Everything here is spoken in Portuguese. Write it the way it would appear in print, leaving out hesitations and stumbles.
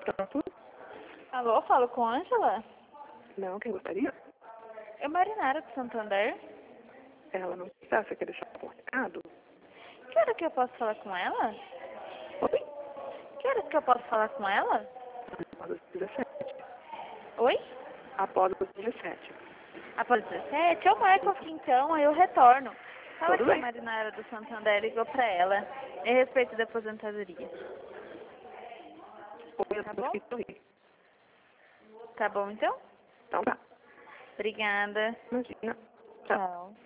Pronto? Alô, falo com Ângela? Não, quem gostaria? É Marinara do Santander. Ela não está, você quer deixar um recado? Que hora que eu posso falar com ela? Oi? Que horas que eu posso falar com ela? Após as 17. Oi? Após as 17. Após 17? Eu marco aqui então, aí eu retorno. Fala Tudo que a bem. Marinara do Santander ligou pra ela. A respeito da aposentadoria. Oi, eu Tá não bom? consegui sorrir. Tá bom então? Então tá. Obrigada. Imagina. Tchau. Tchau.